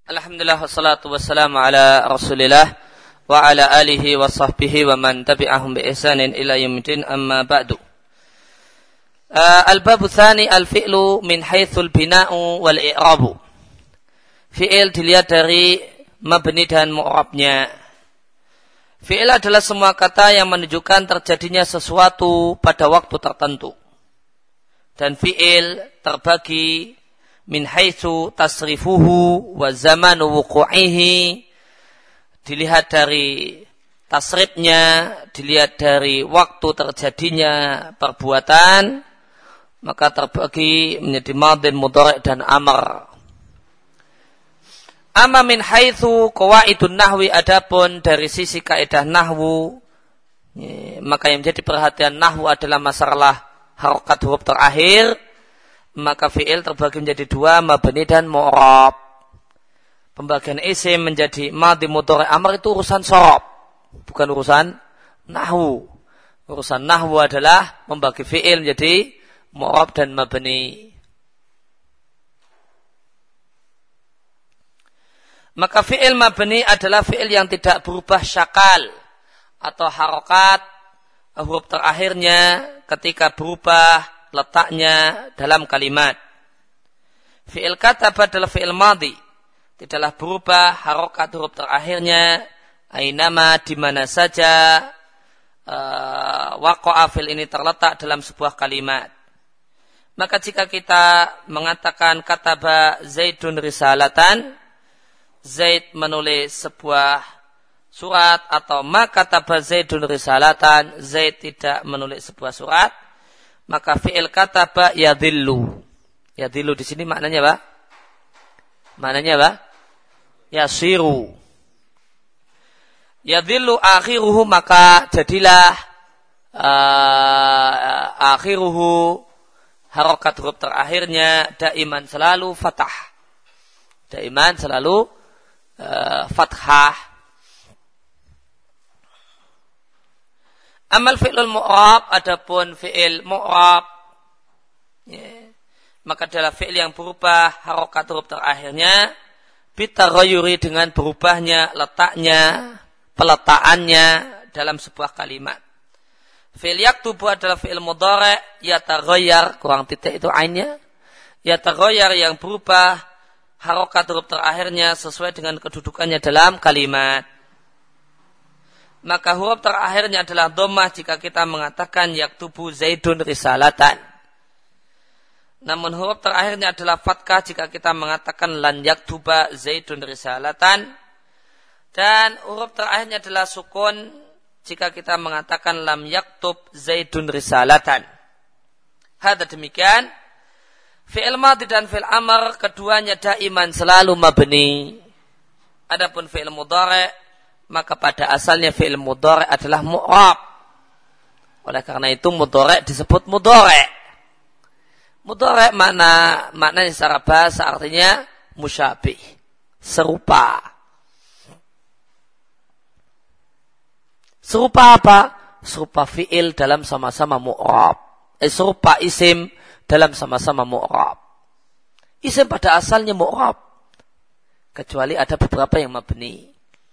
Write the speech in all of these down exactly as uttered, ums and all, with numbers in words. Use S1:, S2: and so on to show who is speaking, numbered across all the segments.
S1: Alhamdulillah wassalatu wassalamu ala Rasulillah wa ala alihi wa sahbihi wa man tabi'ahum bi ihsanin ila yaumil amma ba'du. Uh, Al-babu tsani al-fi'lu min haitsul bina'u wal i'rabu. Fi'il dilihat dari mabni dan mu'rabnya. Fi'il adalah semua kata yang menunjukkan terjadinya sesuatu pada waktu tertentu. Dan fi'il terbagi min haitsu tasrifuhu wa zamanu wuqu'ihi, dilihat dari tasrifnya, dilihat dari waktu terjadinya perbuatan, maka terbagi menjadi madin, mudhari' dan amr. Amma min haitsu qawaidun nahwi, adapun dari sisi kaidah nahwu, maka yang menjadi perhatian nahwu adalah masalah harokat huruf terakhir. Maka fi'il terbagi menjadi dua, mabni dan mu'rab. Pembagian isim menjadi madhi, mudhari', amr itu urusan shorob, bukan urusan nahwu. Urusan nahwu adalah membagi fi'il menjadi mu'rab dan mabni. Maka fi'il mabni adalah fi'il yang tidak berubah syakal atau harokat huruf terakhirnya ketika berubah letaknya dalam kalimat. Fi'il kataba adalah fi'il madhi, tidaklah berubah harokat huruf terakhirnya, ainama, di mana saja uh, waqa'a fi'il ini terletak dalam sebuah kalimat. Maka jika kita mengatakan kataba Zaidun risalatan, Zaid menulis sebuah surat, atau ma kataba Zaidun risalatan, Zaid tidak menulis sebuah surat, maka fi'il kataba yadhillu. Yadhillu di sini maknanya apa? Maknanya apa? Yasiru. Yadhillu akhiruhu, maka jadilah uh, akhiruhu, harokat huruf terakhirnya daiman selalu fathah. Daiman selalu uh, fathah. Amal fi'lul mu'rab, adapun fi'il mu'rab, ya, maka adalah fi'il yang berubah harokat huruf terakhirnya bitaghayyuri, dengan berubahnya letaknya, peletakannya dalam sebuah kalimat. Fi'il yaktubu adalah fi'il mudhari', yataghayyar, kurang titik itu ainnya, yataghayyar, yang berubah harokat huruf terakhirnya sesuai dengan kedudukannya dalam kalimat. Maka huruf terakhirnya adalah dhammah jika kita mengatakan yaktubu Zaidun risalatan. Namun huruf terakhirnya adalah fathah jika kita mengatakan lan yaktuba Zaidun risalatan. Dan huruf terakhirnya adalah sukun jika kita mengatakan lam yaktub Zaidun risalatan. Hadza demikian. Fi'il madhi dan fi'il amr keduanya daiman selalu mabni. Adapun fi'il mudhari', maka pada asalnya fi'il mudhari' adalah mu'rab. Oleh karena itu mudhari' disebut mudhari'. Mudhari' makna maknanya secara bahasa artinya musyabih, serupa. Serupa apa? Serupa fi'il dalam sama-sama mu'rab. Eh, serupa isim dalam sama-sama mu'rab. Isim pada asalnya mu'rab, kecuali ada beberapa yang mabni.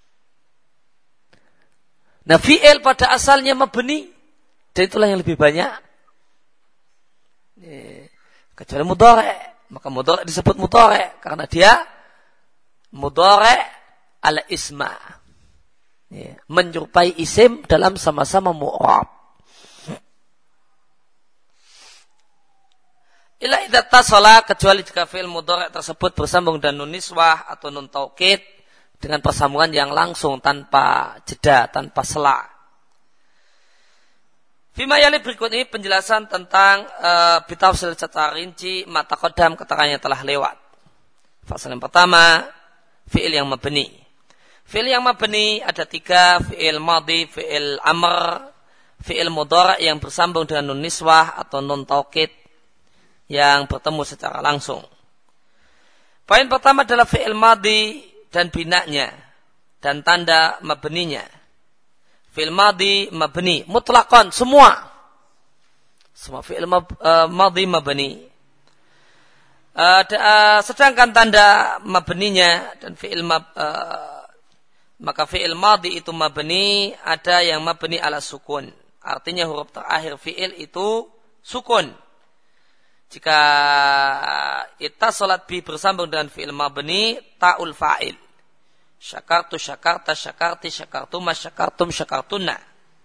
S1: Nah, fi'il pada asalnya mabni, dan itulah yang lebih banyak. Kecuali mudhari', maka mudhari' disebut mudhari' karena dia mudhari' ala isma, menyerupai isim dalam sama-sama mu'rab. Illa idza tasala, kecuali jika fi'il mudhari' tersebut bersambung dan nun niswah atau nun taukid, dengan persambungan yang langsung tanpa jeda, tanpa sela. Fima yali, berikut ini penjelasan tentang uh, bitafsil secara rinci ma taqaddam, keterangannya telah lewat. Fasal yang pertama, fi'il yang mabni. Fi'il yang mabni ada tiga, fi'il madhi, fi'il amr, fi'il mudhari' yang bersambung dengan nun niswah atau nun taukid yang bertemu secara langsung. Poin pertama adalah fi'il madhi dan binanya dan tanda mabninya. Fi'il madhi mabni mutlaqan, semua semua fi'il madhi mabni. Uh, uh, sedangkan tanda mabninya dan fi'il mab, uh, maka fi'il madhi itu mabni, ada yang mabni ala sukun. Artinya huruf terakhir fi'il itu sukun. Jika ittasalat bi bersambung dengan fi'il mabni, ta'ul fa'il. Syakartu, syakarta, syakarti, syakartuma, syakartum, syakartuna.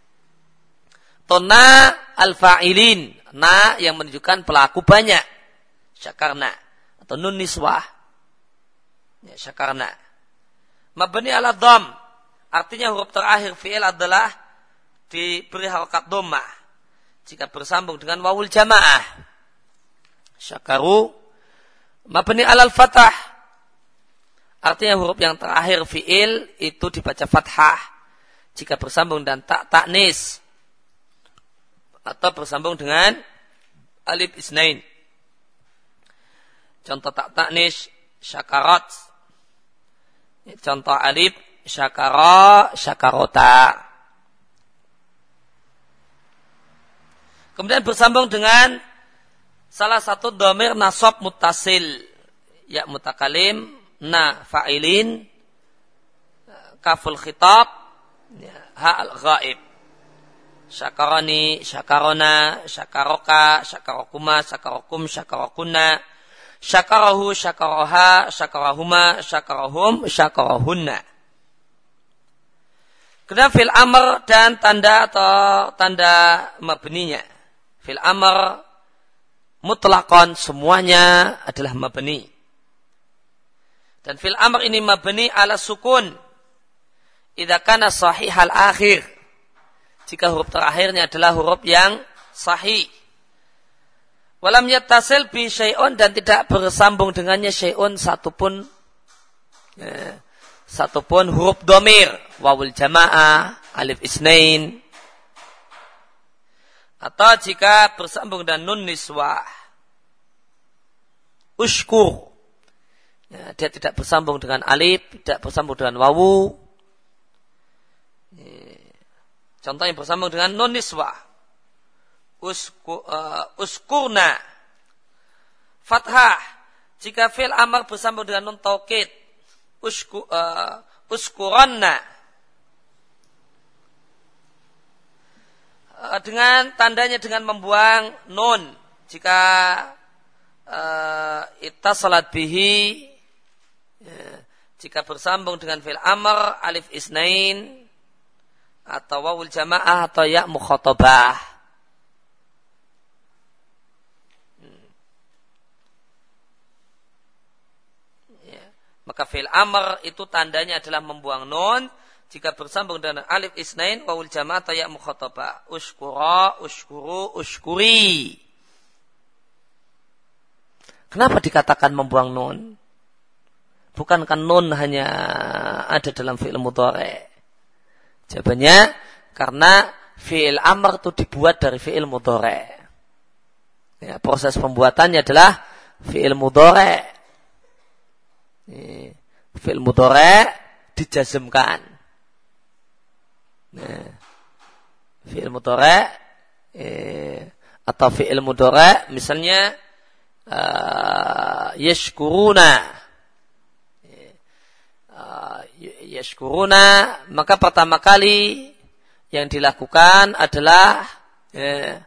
S1: Tona al-fa'ilin. Na yang menunjukkan pelaku banyak. Syakarna. Atau nun niswah. Ya, syakarna. Mabni ala dham. Artinya huruf terakhir fi'il adalah diberi harakat dhammah. Jika bersambung dengan wawul jamaah. Syakaru. Mabni ala al-fatah. Artinya huruf yang terakhir fi'il itu dibaca fathah. Jika bersambung dan tak taknis. Atau bersambung dengan alif isnain. Contoh tak taknis syakarat. Contoh alif syakara, syakarota. Kemudian bersambung dengan salah satu dhamir nasab muttasil. Ya mutakalim, na fa'ilin, kaful khitab, ha al-ghaib. Syakarani, syakarona, syakaroka, syakarokuma, syakarokum, syakarokunna, syakarahu, syakaroha, syakarahuma, syakarahum, syakarohunna. Kemudian fil amr dan tanda atau tanda mabninya. Fil amr mutlaqan semuanya adalah mabni. Dan fil amr ini mabni ala sukun. Idza kana sahihal akhir. Jika huruf terakhirnya adalah huruf yang sahih. Walam yattasil bi syai'un dan tidak bersambung dengannya syai'un satupun ya, satupun huruf dhamir, wawul jamaah, alif isnain. Atau jika bersambung dengan nun niswah. Ushkur. Ya, dia tidak bersambung dengan alif, tidak bersambung dengan wawu. Contoh yang bersambung dengan nun niswah. Usku, uh, uskurna. Fathah. Jika fi'il amr bersambung dengan nun taukid. Usku, uh, uskuranna. Uh, dengan tandanya dengan membuang nun. Jika uh, ittasalat bihi. Ya, jika bersambung dengan fi'il amr alif isnain. Atau wawul jamaah atau ya mukhatabah. Hmm. Ya. Maka fi'il amr itu tandanya adalah membuang nun jika bersambung dengan alif isnain wawul jamaah atau ya mukhatabah. Ushkura, ushkuru, ushkuri. Kenapa dikatakan membuang nun? Bukankah nun hanya ada dalam fi'il mudhari'? Jawabannya, karena fi'il amr itu dibuat dari fi'il mudhari'. Ya, proses pembuatannya adalah fi'il mudhari'. Fi'il mudhari' dijazmkan. Nah, fi'il mudhari' eh, atau fi'il mudhari' misalnya uh, yashkuruna. Yashkuruna, maka pertama kali yang dilakukan adalah ya,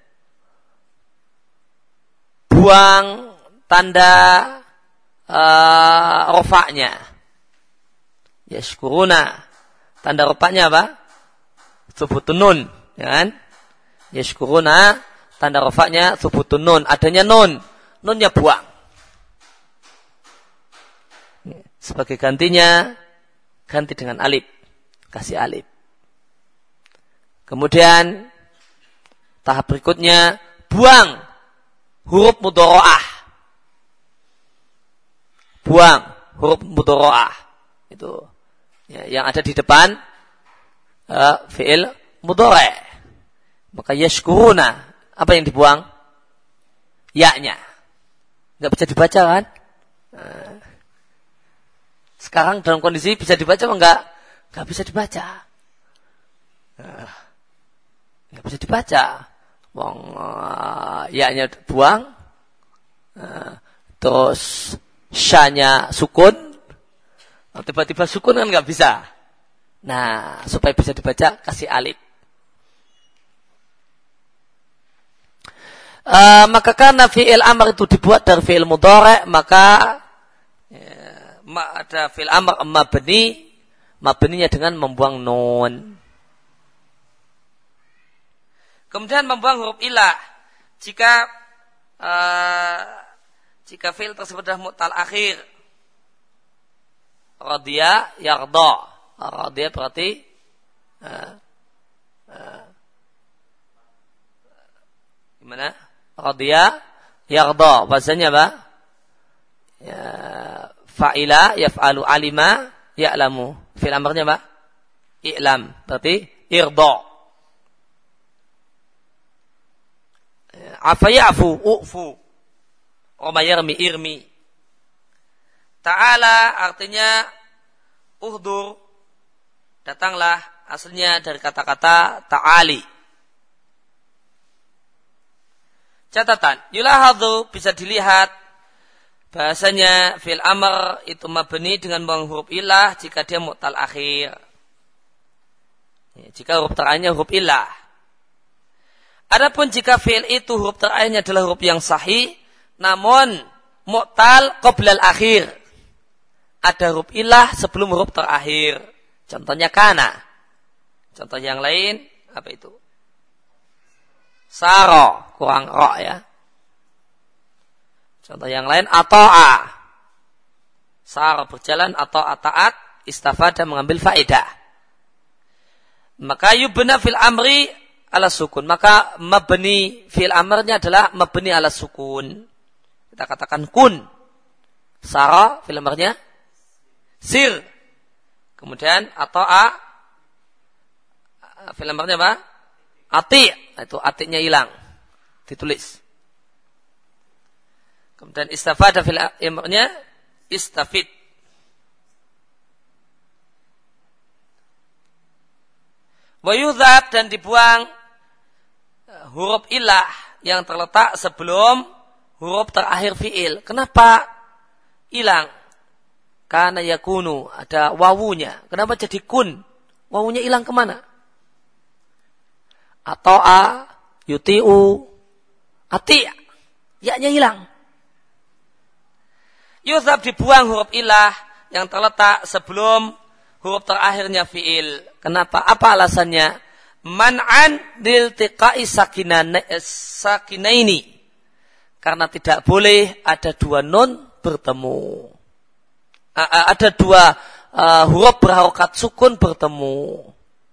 S1: buang tanda uh, rofaknya. Yashkuruna, tanda rofaknya apa? Thubutun nun, ya kan? Yashkuruna, tanda rofaknya thubutun nun, adanya nun, nunnya buang. Sebagai gantinya ganti dengan alif, kasih alif. Kemudian tahap berikutnya buang huruf mudhari'ah. Buang huruf mudhari'ah itu ya, yang ada di depan uh, fi'il mudhari'. Maka yashkuruna, apa yang dibuang? Ya-nya. Enggak bisa dibaca kan? Nah, sekarang dalam kondisi bisa dibaca apa enggak? Enggak bisa dibaca. Enggak bisa dibaca. Wong uh, ya-nya buang. Uh, terus syanya sukun, tiba-tiba sukun kan nggak bisa. Nah, supaya bisa dibaca kasih alif. Uh, maka karena fi'il amr itu dibuat dari fi'il mudhari', maka ya, ada fi'il amr mabni, mabninya dengan membuang nun. Kemudian membuang huruf ilah jika uh, jika fi'il tersebut adalah mu'tal akhir. Radiya yarda. Radiya berarti uh, uh, gimana? Radiya yarda. Bahasanya apa? Ya, fa'ila yaf'alu alima ya'lamu. Fi'il amrnya apa? I'lam. Berarti irda. Afa ya'fu u'fu. Wa yarmi irmi. Ta'ala artinya uhdur, datanglah, aslinya dari kata-kata ta'ali. Catatan, yulahadhu bisa dilihat bahasanya fi'il amr itu mabni dengan membuang huruf ilah jika dia mu'tal akhir. Ya, jika huruf terakhirnya huruf ilah. Adapun jika fi'il itu huruf terakhirnya adalah huruf yang sahih, namun mu'tal qoblal akhir. Ada huruf ilah sebelum huruf terakhir. Contohnya kana. Contoh yang lain, apa itu? Saro, kurang ro ya. Contoh yang lain, ato'a. Saro berjalan, atau ataat, istafada mengambil faedah. Maka yubna fil amri ala sukun. Maka mabni fil amrnya adalah mabni ala sukun. Kita katakan kun. Sara fil amrnya sir. Kemudian ato'a fil amrnya apa? Ati. Itu atiknya hilang. Ditulis. Kemudian istafada fil amrnya istafid. Wa yudhab dan dibuang huruf ilah yang terletak sebelum huruf terakhir fi'il. Kenapa hilang? Karena yakunu, ada wawunya. Kenapa jadi kun? Wawunya hilang kemana? Ato'a, yuti'u, ati'. Ya-nya hilang. Yudhab dibuang huruf ilah yang terletak sebelum huruf terakhirnya fi'il. Kenapa? Apa alasannya? Man'an diltiqa'i sakinaini. Karena tidak boleh ada dua nun bertemu. Ada dua uh, huruf berharokat sukun bertemu.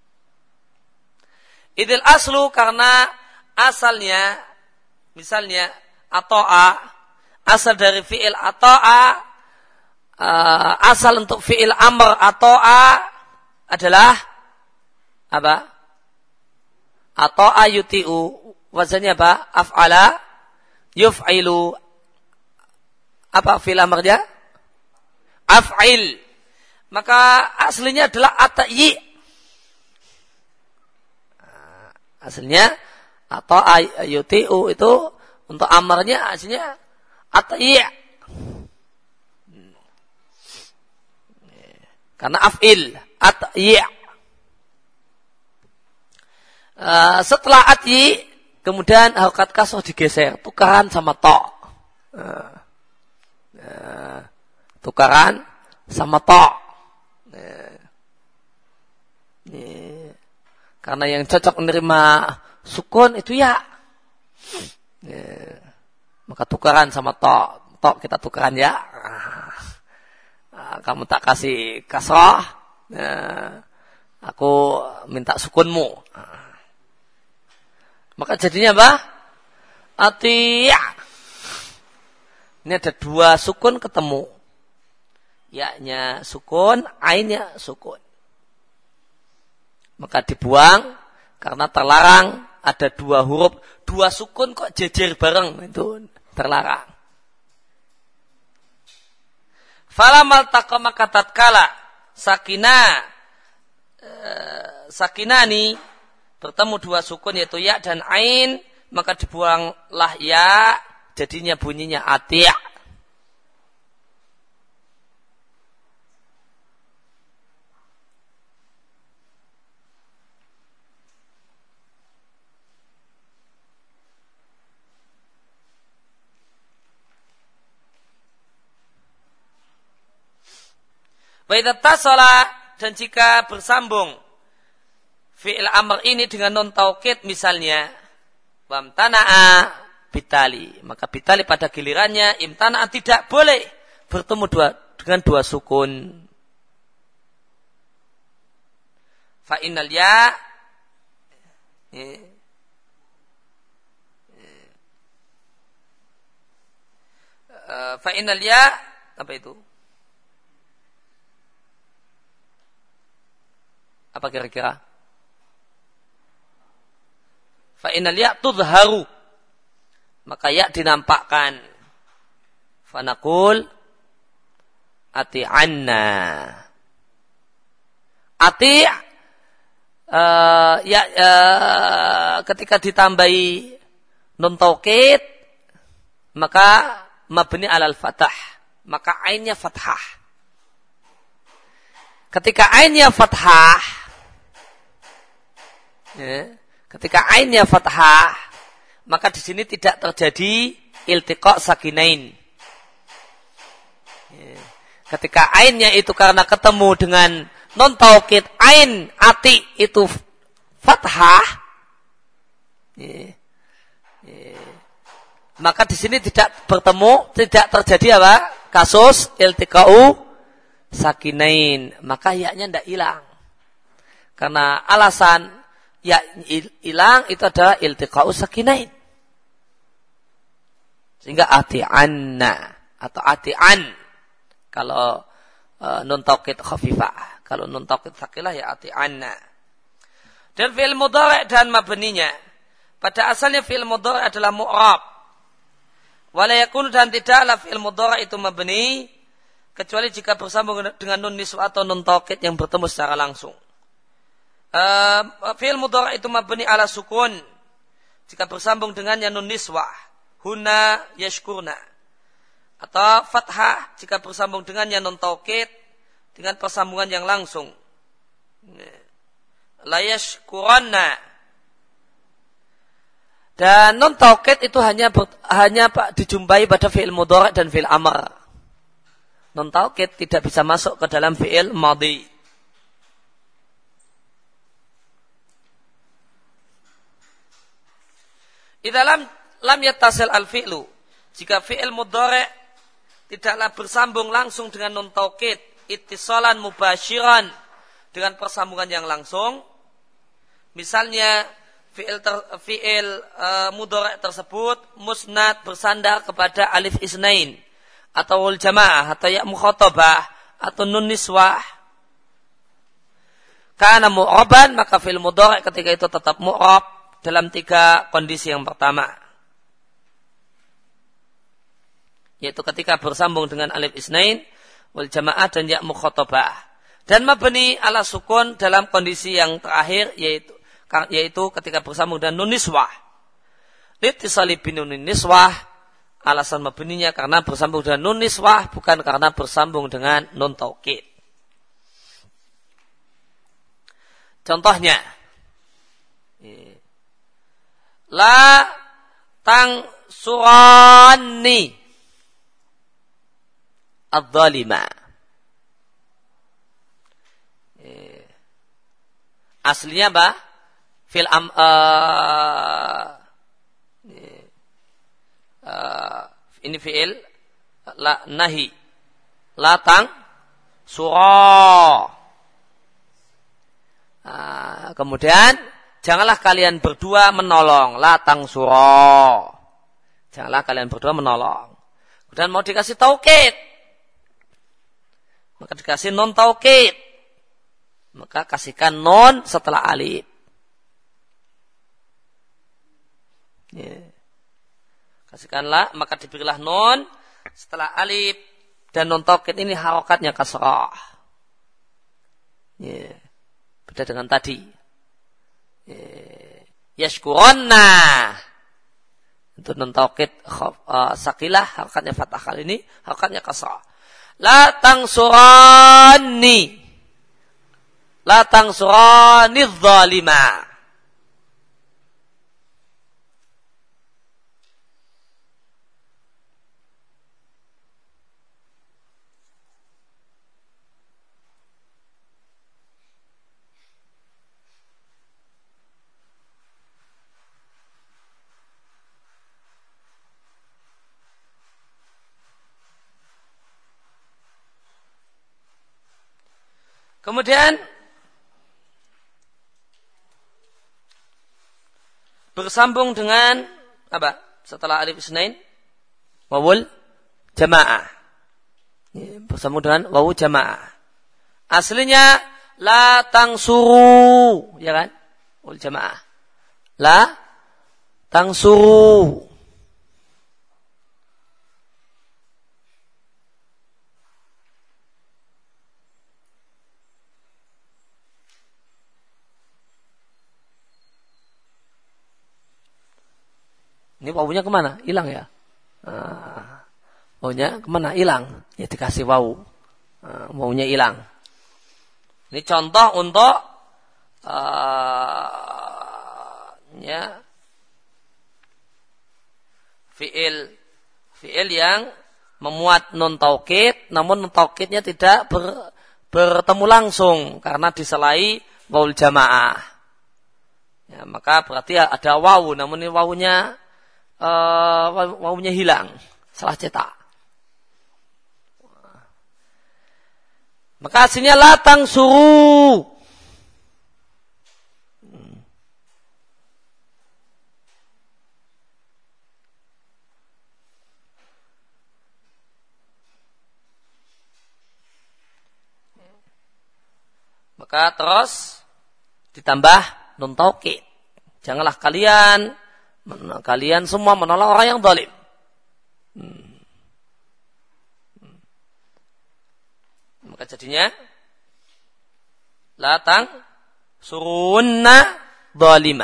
S1: Idil aslu karena asalnya, misalnya ato'a, asal dari fi'il ato'a, uh, asal untuk fi'il amr ato'a adalah apa? Ato'a yuti'u, wazannya apa? Af'ala yuf'ilu. Apa fi'il amrnya? Af'il. Maka aslinya adalah ata'i. Aslinya atau ayuti'u itu untuk amarnya aslinya ata'i. Karena af'il ata'i. Uh, setelah ati kemudian harokat kasroh digeser, tukaran sama to. Uh, uh, tukaran sama to. Uh, uh, Karena yang cocok menerima sukun itu ya. ya. Maka tukaran sama to. To kita tukaran ya. Kamu tak kasih kasrah. Ya. Aku minta sukunmu. Maka jadinya apa? Ati'. Ini ada dua sukun ketemu. Ya-nya sukun, ainnya sukun. Maka dibuang karena terlarang ada dua huruf, dua sukun kok jejer bareng, itu terlarang. Falamal taqama katatkala sakina eh, sakinani bertemu dua sukun yaitu ya dan ain, maka dibuanglah ya, jadinya bunyinya ati'. Wa idza tasala, dan jika bersambung fi'il amr ini dengan nun taukid misalnya wamtana'a bitali, maka bitali pada gilirannya imtana'a tidak boleh bertemu dua dengan dua sukun. Fa innal ya fa innal ya apa itu? Apa kira-kira? Fa innal ya tudharu, maka ya dinampakkan. Fa naqul ati'anna. Ati' uh, ya uh, ketika ditambahi nun taukid maka mabni alal fathah, maka ainnya fathah. Ketika ainnya fathah, ya, ketika ainnya fathah, maka di sini tidak terjadi iltiqa sakinain. Ya. Ketika ainnya itu karena ketemu dengan non taukid, ain ati itu fathah, ya, ya, maka di sini tidak bertemu, tidak terjadi apa? Kasus iltiqa'u sakinain, maka yaknya tidak hilang. Karena alasan ya hilang itu adalah iltiqa'u sakinain. Sehingga ati'anna atau ati'an kalau uh, nun taukid khafifah, kalau nun taukid tsaqilah ya ati'anna. Dan fi'il mudhari' dan mabninya, pada asalnya fi'il mudhari' adalah mu'rab. Wala yakun, dan tidaklah fi'il mudhari' itu mabni kecuali jika bersambung dengan nun niswah atau nun taukid yang bertemu secara langsung. Uh, fi'il mudhari' itu mabni ala sukun jika bersambung dengannya nun niswah, huna yashkurna, atau fathah jika bersambung dengannya nun taukid dengan persambungan yang langsung, la yashkuranna. Dan nun taukid itu hanya ber, hanya dijumpai pada fi'il mudhari' dan fi'il amr. Nun taukid tidak bisa masuk ke dalam fi'il madhi. Idza lam lam yattasil al-fi'lu, jika fi'il mudhari' tidaklah bersambung langsung dengan nun taukid, ittisalan mubasyiran, dengan persambungan yang langsung. Misalnya fi'il ter, fi'il uh, mudhari' tersebut musnad bersandar kepada alif isnain atau wal jamaah atau ya mukhatabah atau nun niswah, karena mu'raban, maka fi'il mudhari' ketika itu tetap mu'rab dalam tiga kondisi yang pertama, yaitu ketika bersambung dengan alif isnain wal jamaah dan ya mukhatabah, dan mabni ala sukun dalam kondisi yang terakhir, yaitu yaitu ketika bersambung dengan nun niswah. Litisali bin nun niswah, alasan mabninya karena bersambung dengan nun niswah, bukan karena bersambung dengan nun taukid. Contohnya, la tang surani ad-dhalima. Aslinya apa? Fil am uh, uh, ini fi'il la nahi, la tang surah. Uh, kemudian janganlah kalian berdua menolong, la tang surah. Janganlah kalian berdua menolong. Kemudian mau dikasih taukid, maka dikasih non taukid, maka kasihkan non setelah alif. Ya. Kasihkanlah, maka diberilah non setelah alif, dan non taukid ini harokatnya kasrah. Ya. Beda dengan tadi. Ya. Yashkuronna, itu non taukid uh, sakilah, harokatnya fathah, kali ini harokatnya kasrah. La tangsurani, la tangsurani dzalima. Kemudian bersambung dengan apa? Setelah alif isnain, wawul jamaah. Bersambung dengan wawu jamaah. Aslinya la tangsuru, ya kan? Wawul jamaah. La tangsuru. Ini wawunya kemana? Hilang ya? Nah, wawunya kemana? Hilang. Ya dikasih wawu. Nah, wawunya hilang. Ini contoh untuk uh, ya fiil fiil yang memuat nun taukid, namun nun taukidnya tidak ber, bertemu langsung karena diselai wawul jamaah. Ya, maka berarti ada wawu, namun ini wawunya Uh, wawunya hilang, salah cetak. Maka aslinya latang suru. Hmm. Maka terus ditambah nun taukid. Janganlah kalian Kalian semua menolak orang yang zalim. Hmm. Hmm. Maka jadinya latang surunna zalima.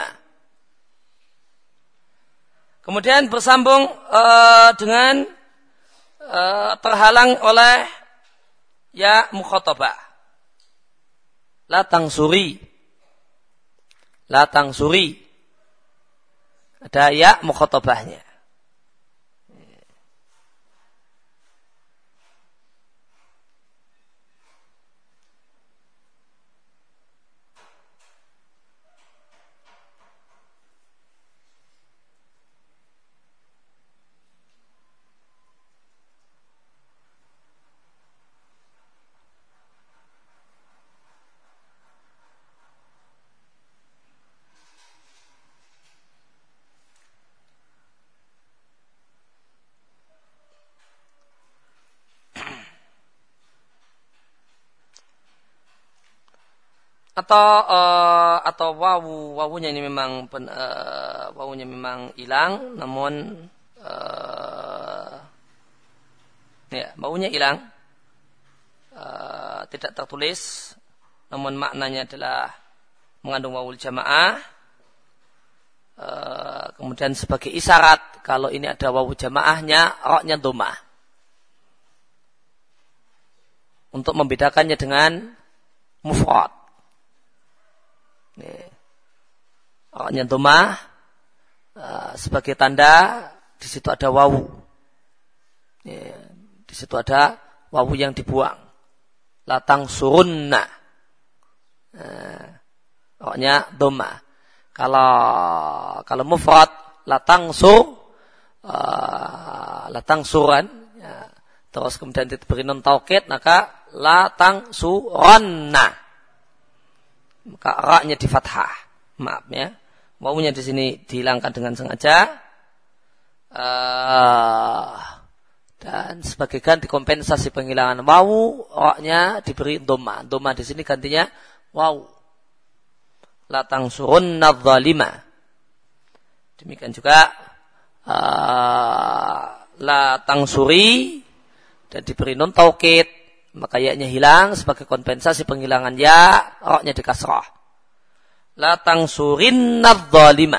S1: Kemudian bersambung uh, dengan uh, terhalang oleh ya mukhatabah. Latang suri. Latang suri. Ada ya mukhatabahnya. Atau uh, atau wawu wawunya ini memang pen, uh, wawunya memang hilang, namun uh, ya wawunya hilang, uh, tidak tertulis, namun maknanya adalah mengandung wawul jamaah. Uh, kemudian sebagai isyarat kalau ini ada wawu jamaahnya, roknya dhammah untuk membedakannya dengan mufrad. Roknya dhammah uh, sebagai tanda di situ ada wawu. Ya, di situ ada wawu yang dibuang. Latang surunna. Uh, roknya dhammah. Kalau kalau mufrad latang sur uh, latang suran. Ya, terus kemudian diberi nun taukid, maka latang suranna. Maka ra-nya di fathah. Maaf ya. Wawunya di sini dihilangkan dengan sengaja. Uh, dan sebagai ganti kompensasi penghilangan wawu, ra-nya diberi dhammah. Dhammah di sini gantinya wawu. La tangsurunna dzalima. Demikian juga uh, la tangsuri dan diberi nun taukid. Maka ya-nya hilang sebagai kompensasi penghilangan ya, roknya di kasrah. La tangsurinna dzalima.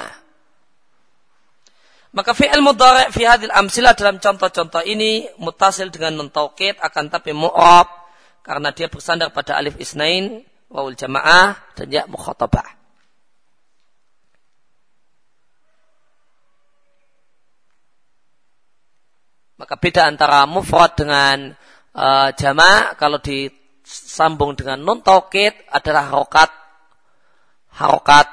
S1: Maka fi'il mudhari' fi hadhil amsilah dalam contoh-contoh ini muttasil dengan nun taukid akan tapi mu'rab karena dia bersandar pada alif isnain, wawul jamaah dan ya mukhatabah. Maka beda antara mufrad dengan Uh, jama' kalau disambung dengan nun taukid adalah harokat harokat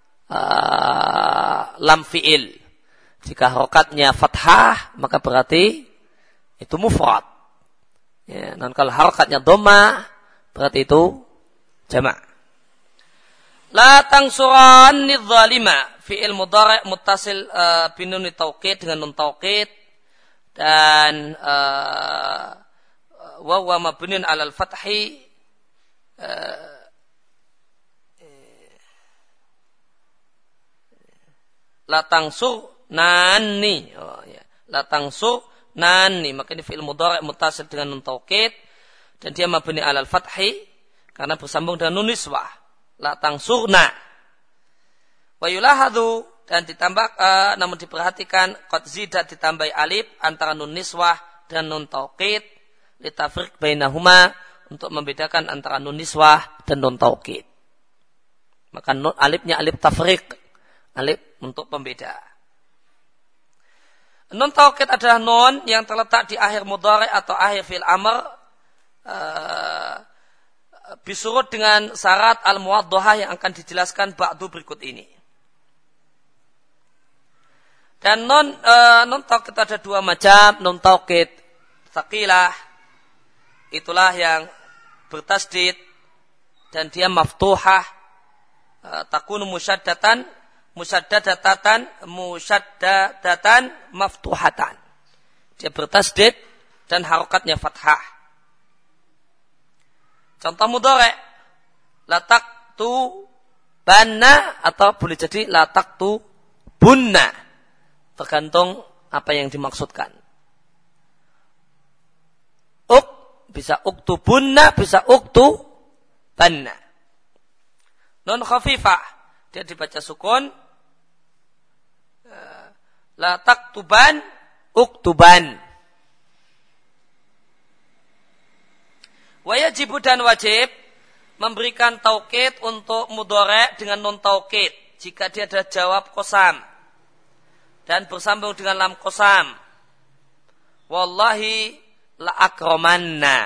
S1: uh, lam fi'il. Jika harokatnya fathah maka berarti itu mufrad. Ya, dan kalau harokatnya dhammah berarti itu Jamak. La tangsuranni dzalima fi'il mudhari' muttasil uh, binun taukid dengan nun taukid dan uh, wa huwa mabniun 'alal fathi uh, la tangsur nani oh ya la tangsur nani maka ini fi'il mudhari' muttasil dengan nun taukid dan dia mabni 'alal fathi karena bersambung dengan nun niswah la tangsurna wa yulahadu dan ditambah uh, namun diperhatikan qad zida ditambahi alif antara nun niswah dan nun taukid litafriq bainahuma untuk membedakan antara nun niswah dan nun taukid. Maka nun alifnya alif tafriq, alif untuk pembeda. Nun taukid adalah nun yang terletak di akhir mudhari atau akhir fi'il amr uh, bisurut dengan syarat al-muwaddahah yang akan dijelaskan ba'du berikut ini. Dan nun e, nun taukid ada dua macam, nun taukid tsaqilah itulah yang bertasdid dan dia maftuhah e, takunu musyaddatan musyaddadatan musyaddadatan maftuhatan. Dia bertasdid dan harokatnya fathah. Contoh mudhari' latak tu banna atau boleh jadi latak tu bunna. Tergantung apa yang dimaksudkan. Uk bisa uktu bunna, bisa uktu banna. Non khafifah dia dibaca sukun. Latak tuban uktuban. Wajibu dan wajib memberikan taukid untuk mudhari' dengan nun taukid jika dia ada jawab qasam dan bersambung dengan lam qasam. Wallahi la akramanna.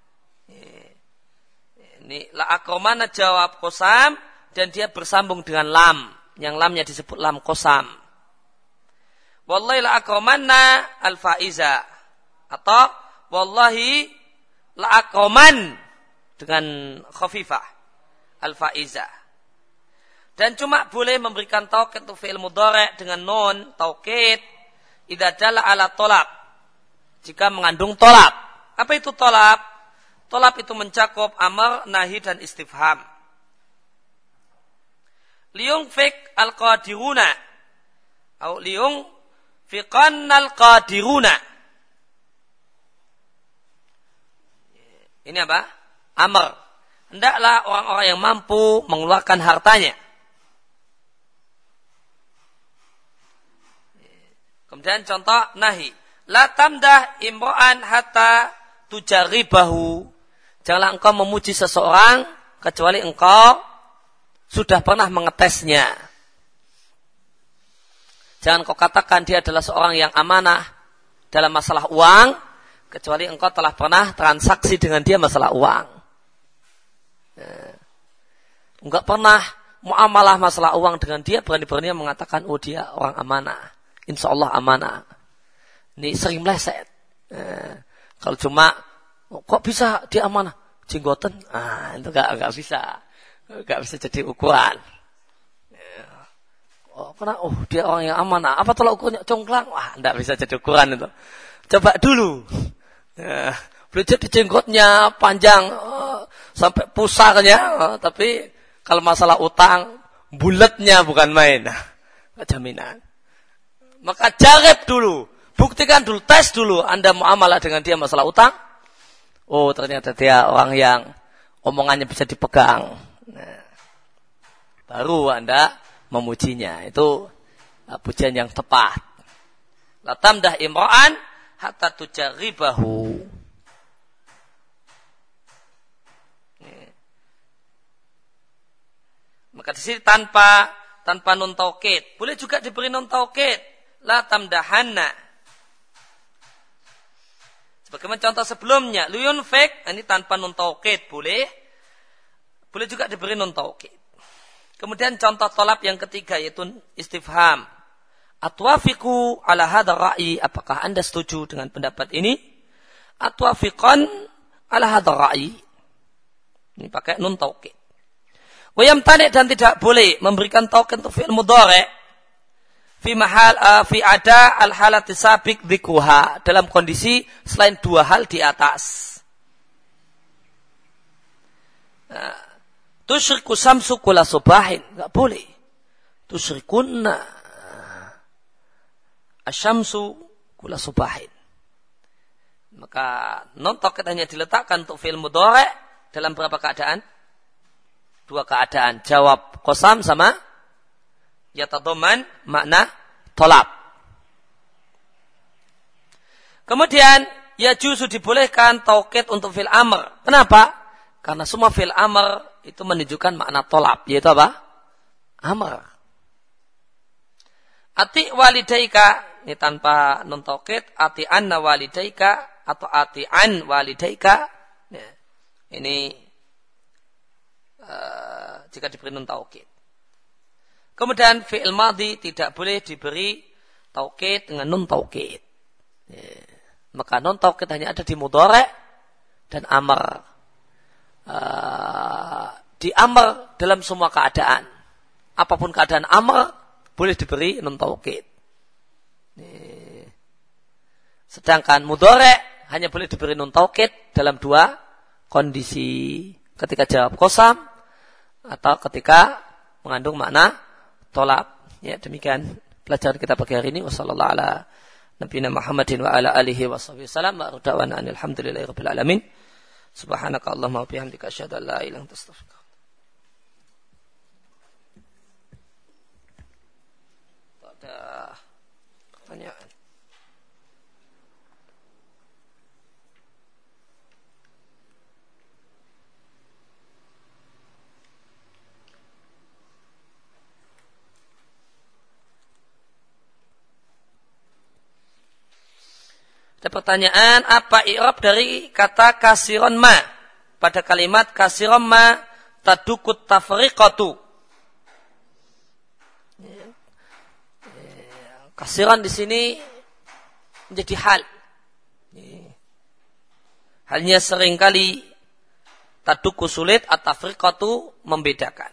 S1: Ini la akramanna jawab qasam dan dia bersambung dengan lam yang lamnya disebut lam qasam. Wallahi la akramanna al faiza atau wallahi la'akoman dengan khafifah al-faiza. Dan cuma boleh memberikan taukid untuk fi'il mudhari' dengan nun taukid idza dalla ala tolab jika mengandung tolab. Apa itu tolab? Tolab itu mencakup amar, nahi dan istifham. Liyung fik al-qadiruna atau liyung fiqan al-qadiruna. Ini apa? Amr. Hendaklah orang-orang yang mampu mengeluarkan hartanya. Kemudian contoh nahi. La tamdah imro'an hatta tujaribahu. Janganlah engkau memuji seseorang kecuali engkau sudah pernah mengetesnya. Jangan kau katakan dia adalah seorang yang amanah dalam masalah uang kecuali engkau telah pernah transaksi dengan dia masalah uang. Ya. Enggak pernah muamalah masalah uang dengan dia, berani-berani mengatakan, oh dia orang amanah. Insya Allah amanah. Ini sering meleset. Ya. Kalau cuma, oh, kok bisa dia amanah? Jenggoten? Ah, itu enggak, enggak bisa. Enggak bisa jadi ukuran. Ya. Oh, pernah, oh dia orang yang amanah. Apa tolak ukurnya congklang? Wah, enggak bisa jadi ukuran itu. Coba dulu. Ya, boleh jadi jenggotnya panjang uh, sampai pusarnya, uh, tapi kalau masalah utang bulatnya bukan main, nah, jaminan. Maka jarib dulu, buktikan dulu, tes dulu Anda muamalah dengan dia masalah utang. Oh ternyata dia orang yang omongannya bisa dipegang. Nah, baru Anda memujinya. Itu uh, pujian yang tepat. La tamdah imra'an hatta tujaribahu. Maka di sini tanpa tanpa nun taukid. Boleh juga diberi nun taukid. La tamdahanna. Sebagaimana contoh sebelumnya, liyun fik ini tanpa nun taukid boleh. Boleh juga diberi nun taukid. Kemudian contoh tolab yang ketiga yaitu istifham. Atwafiqu ala hadha ra'i, apakah Anda setuju dengan pendapat ini? Atwafiqan ala hadha ra'i. Ini pakai nun taukid. Wayam tanik dan tidak boleh memberikan taukid untuk fi'il mudhari' fi mahal uh, fi ada al halati sabiq dzikruha dalam kondisi selain dua hal di atas. Nah, tusyriku samsu kula subahin, enggak boleh. Tusyrikuna asyamsu kula subahin. Maka non taukid hanya diletakkan untuk fi'il mudhari' dalam berapa keadaan? Dua keadaan. Jawab qasam sama yatadhamman makna tolab. Kemudian ya juzu dibolehkan taukid untuk fi'il amr. Kenapa? Karena semua fi'il amr itu menunjukkan makna tolab, yaitu apa? Amr. Ati walidaika, ini tanpa non taukid, ati anna walidaika atau ati an walidaika. Ya, ini uh, jika diberi non taukid. Kemudian fi'il madhi tidak boleh diberi taukid dengan non taukid. Ya, maka non taukid hanya ada di mudhari' dan amr. Uh, di amr dalam semua keadaan. Apapun keadaan amr boleh diberi non taukid. Sedangkan mudhari' hanya boleh diberi non taukid dalam dua kondisi, ketika jawab qasam atau ketika mengandung makna tolab. Ya, demikian pelajaran kita pagi hari ini. Wassallallahu ala nabiyina Muhammadin wa ala alihi wa sahbihi wasallam. Wa rada'wana alhamdulillahi rabbil alamin. Subhanaka Allahumma wa bihamdika asyhadu an la ilaha illa anta astaghfiruka. Ada pertanyaan? Ada pertanyaan, apa i'rab dari kata kasiron ma pada kalimat kasiron ma tadukut tafriqatu? Kasiron di sini menjadi hal. Halnya seringkali taduku sulit atau tafriqatu membedakan.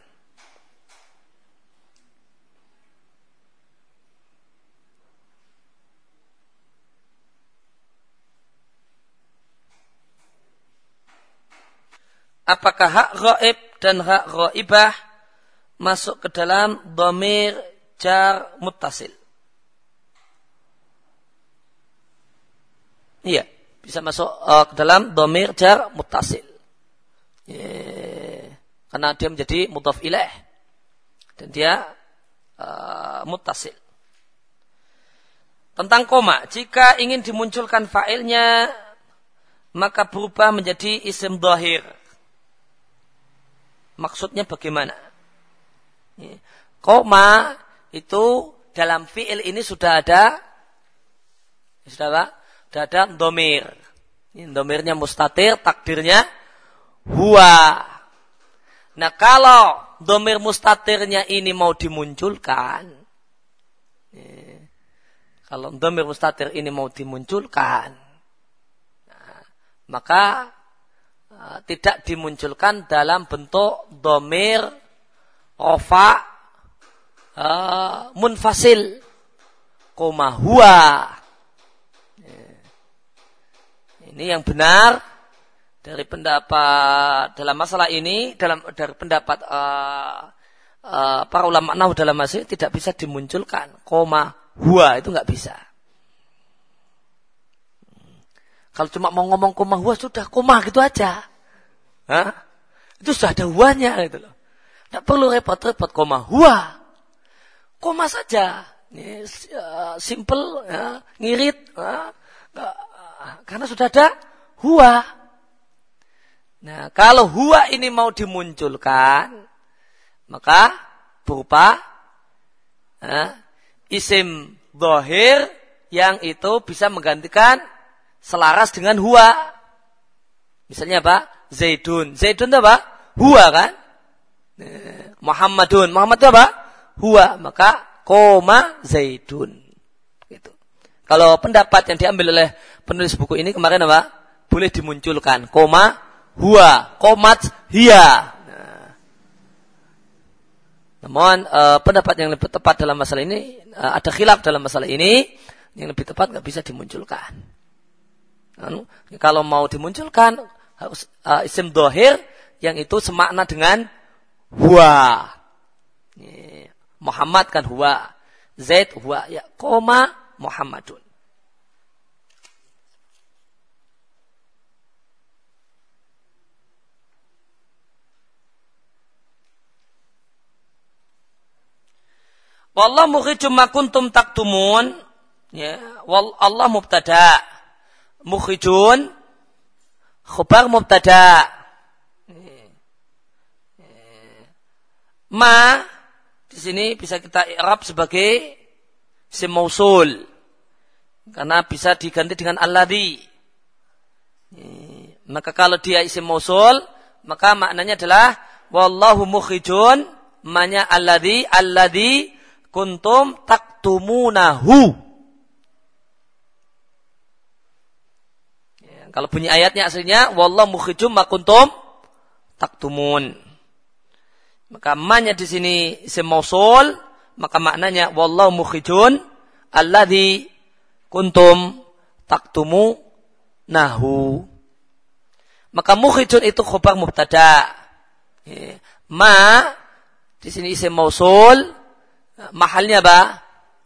S1: Apakah hak ghaib dan hak ghaibah masuk ke dalam dhamir jar muttasil? Iya, bisa masuk uh, ke dalam dhamir jar muttasil. Yeah. Karena dia menjadi mudhaf ilaih dan dia uh, muttasil. Tentang koma, jika ingin dimunculkan fa'ilnya maka berubah menjadi isim dhahir. Maksudnya bagaimana? Koma itu dalam fi'il ini sudah ada, sudah apa? Sudah ada dhamir. Dhamirnya mustatir, takdirnya huwa. Nah, kalau dhamir mustatirnya ini mau dimunculkan, kalau dhamir mustatir ini mau dimunculkan, nah, maka tidak dimunculkan dalam bentuk dhamir rafa uh, munfasil koma huwa. Ini yang benar dari pendapat dalam masalah ini, dalam dari pendapat uh, uh, para ulama nahwu dalam masalah ini tidak bisa dimunculkan koma huwa, itu nggak bisa. Kalau cuma mau ngomong koma huwa sudah koma gitu aja. Hah? Itu sudah ada huwanya gitu loh. Tidak perlu repot-repot koma huwa. Koma saja. Ini uh, simple, ya, ngirit. Uh, uh, karena sudah ada huwa. Nah, kalau huwa ini mau dimunculkan, maka berupa uh, isim dhahir yang itu bisa menggantikan selaras dengan huwa. Misalnya apa? Zaidun. Zaidun itu apa? Huwa kan? Muhammadun. Muhammad itu apa? Huwa. Maka koma Zaidun. Gitu. Kalau pendapat yang diambil oleh penulis buku ini kemarin apa? Boleh dimunculkan. Koma huwa. Komat hiya. Nah. Namun uh, pendapat yang lebih tepat dalam masalah ini, uh, ada khilaf dalam masalah ini, yang lebih tepat nggak bisa dimunculkan. Anu, kalau mau dimunculkan harus uh, isim dhahir yang itu semakna dengan huwa. Muhammad kan huwa, Zaid huwa, ya koma Muhammadun. Wallahu mukhrijum ma kuntum taktumun, ya, wal Allah mubtada, mukhrijun khabar mubtada. Ma di sini bisa kita i'rab sebagai isim mausul karena bisa diganti dengan alladzi. Maka kalau dia isim mausul, maka maknanya adalah wallahu mukhrijun manya alladzi alladzi kuntum taktumunahu. Ya, kalau bunyi ayatnya aslinya wallahu mukhrijum ma kuntum taktumun. Maka manya di sini isim mausul, maka maknanya wallahu mukhrijun alladzi kuntum taktumunahu. Maka mukhrijun itu khabar mubtada. Ya, ma di sini isim mausul, mahalnya apa?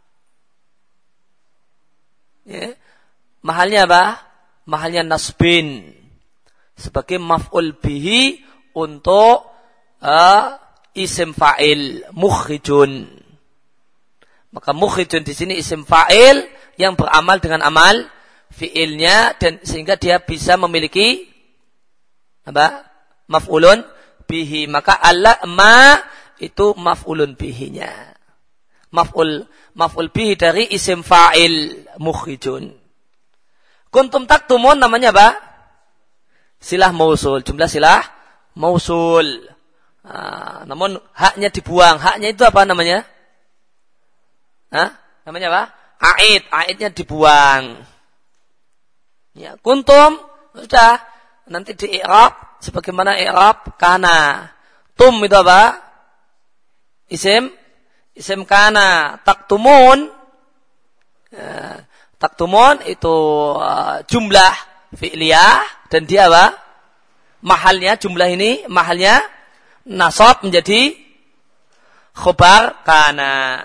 S1: Ya. Mahalnya apa? Mahalnya nasbin sebagai maf'ul bihi untuk uh, isim fa'il mukhrijun. Maka mukhrijun di sini isim fa'il yang beramal dengan amal fi'ilnya dan sehingga dia bisa memiliki apa? Maf'ulun bihi. Maka Allah ma itu maf'ulun bihinya. Maf'ul maf'ul bihi dari isim fa'il mukhrijun. Kuntum taktumun namanya apa? Silah mausul, jumlah silah mausul. Nah, namun haknya dibuang. Haknya itu apa namanya? Hah? Namanya apa? Aid, aidnya dibuang. Ya, kuntum sudah nanti di i'rab sebagaimana i'rab kana. Tum itu apa? Isim Isim kana, taktumun, ya, taktumun itu uh, jumlah fi'liyah dan dia apa? Mahalnya jumlah ini mahalnya nasab menjadi khobar kana.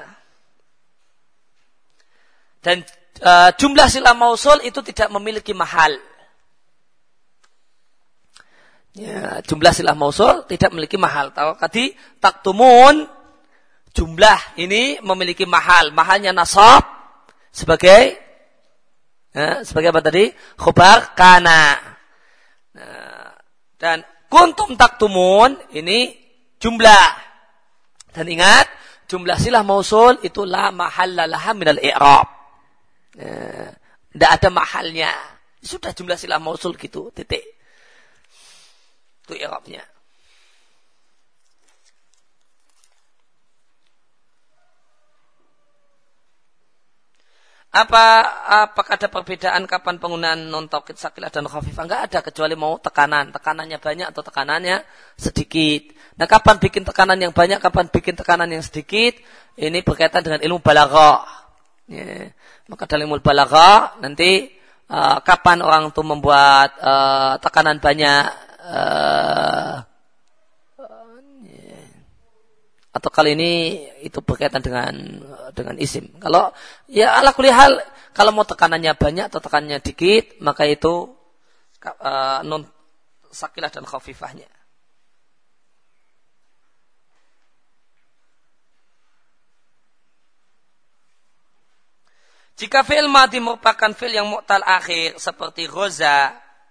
S1: Dan uh, jumlah sila mausul itu tidak memiliki mahal. Ya, jumlah sila mausul tidak memiliki mahal. Tahu tadi taktumun jumlah ini memiliki mahal. Mahalnya nasab sebagai ya, sebagai apa tadi? Khobar kana. Nah, dan kuntum taktumun ini jumlah. Dan ingat, jumlah silah mausul itu la mahalla laha minal i'rab. Ya, tidak ada mahalnya. Sudah jumlah silah mausul gitu, titik. Itu i'rabnya. Apa apakah ada perbedaan kapan penggunaan non taukid sakilah dan khafifah? Enggak ada kecuali mau tekanan, tekanannya banyak atau tekanannya sedikit. Nah, kapan bikin tekanan yang banyak, kapan bikin tekanan yang sedikit? Ini berkaitan dengan ilmu balaghah. Ya. Maka dalam ilmu balaghah nanti uh, kapan orang itu membuat uh, tekanan banyak uh, atau kali ini itu berkaitan dengan dengan isim. Kalau ya ala kulli hal kalau mau tekanannya banyak atau tekanannya dikit, maka itu uh, non sakilah dan khafifahnya. Jika fi'il madhi merupakan fi'il yang mu'tal akhir seperti ghaza,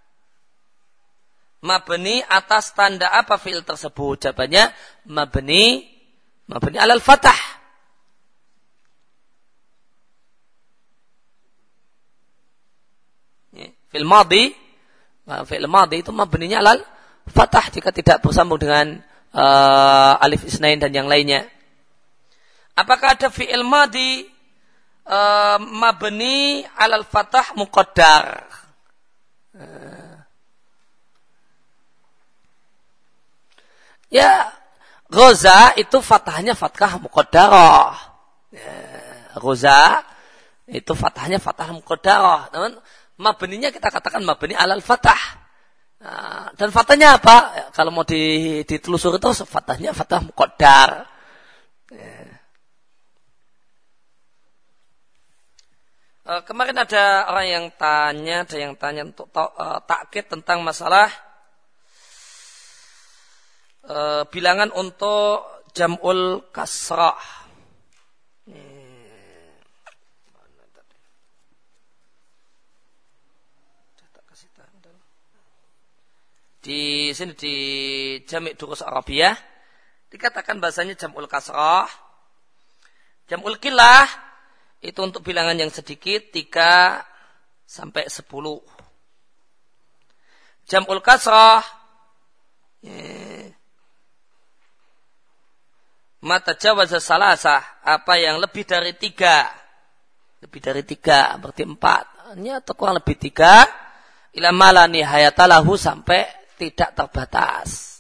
S1: mabni atas tanda apa fi'il tersebut? Jawabannya mabni mabni alal fatah. Fi'il madhi, fi'il madhi itu mabninya alal fatah jika tidak bersambung dengan uh, alif isnain dan yang lainnya. Apakah ada fi'il madhi uh, mabni alal fatah muqaddar? Uh, ya Roza itu fathahnya fathah muqaddarah. Ya, roza itu fathahnya fathah muqaddarah. Namun mabninya kita katakan mabni alal fathah. Nah, dan fathahnya apa? Ya, kalau mau ditelusuri itu fathahnya fathah muqaddar. Ya. Uh, kemarin ada orang yang tanya, ada yang tanya untuk uh, takkid tentang masalah uh, bilangan untuk jam'ul kasrah. Di sini di Jami' Durus Arabiyah dikatakan bahasanya jam'ul kasrah, jam'ul qillah itu untuk bilangan yang sedikit tiga sampai sepuluh. Jam'ul kasrah ya, mata jawaza salasah, apa yang lebih dari tiga, lebih dari tiga berarti empat, ini atau kurang lebih tiga, ila mala nihayatalahu, sampai tidak terbatas.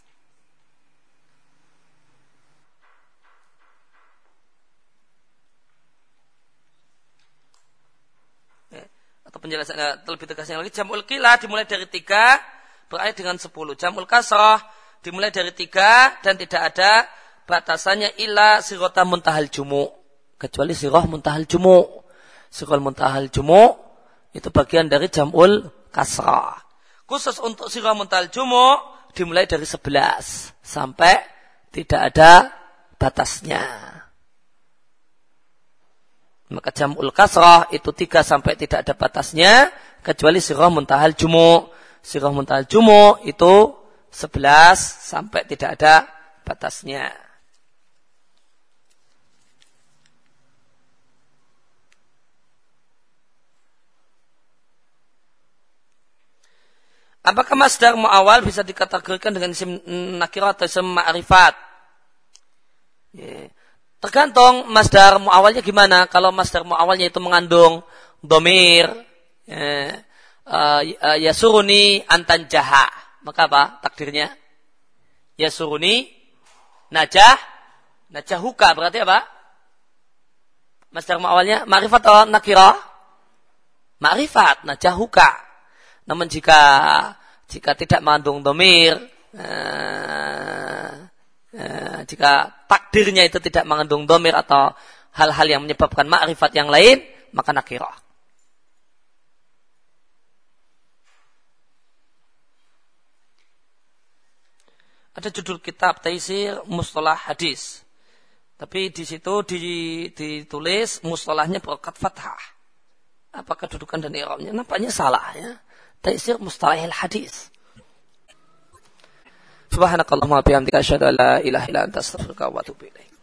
S1: Penjelasan lebih tegasnya lagi, jam'ul qillah dimulai dari tiga berakhir dengan sepuluh. Jam'ul kasrah dimulai dari tiga dan tidak ada batasannya illa sirota muntahal jumu, kecuali sirah muntahal jumu. Sirah muntahal jumu itu bagian dari jam'ul kasrah. Khusus untuk sirah muntahal jumu dimulai dari sebelas sampai tidak ada batasnya. Maka jam'ul kasrah itu tiga sampai tidak ada batasnya, kecuali sirah muntahal jumu. Sirah muntahal jumu itu sebelas sampai tidak ada batasnya. Apakah masdar mu'awal bisa dikategorikan dengan isim nakirah atau isim ma'rifat? Yeah. Tergantung masdar mu'awalnya gimana. Kalau masdar mu'awalnya itu mengandung dhamir, ya, uh, yasuruni antan jaha, maka apa takdirnya? Yasuruni najah najahuka, berarti apa? Masdar mu'awalnya ma'rifat atau nakirah? Ma'rifat, najahuka. Namun jika jika tidak mengandung dhamir, uh, Uh, jika takdirnya itu tidak mengandung dhamir atau hal-hal yang menyebabkan ma'rifat yang lain, maka nakirah. Ada judul kitab Taisir Mustalah Hadis, tapi di situ ditulis mustalahnya berokat fathah. Apakah kedudukan dan i'rabnya? Nampaknya salah ya. Taisir Mustalahil Hadis. Subhanakallahumma wa bihamdika asyhadu an la ilaha illa anta astaghfiruka wa atubu ilaik.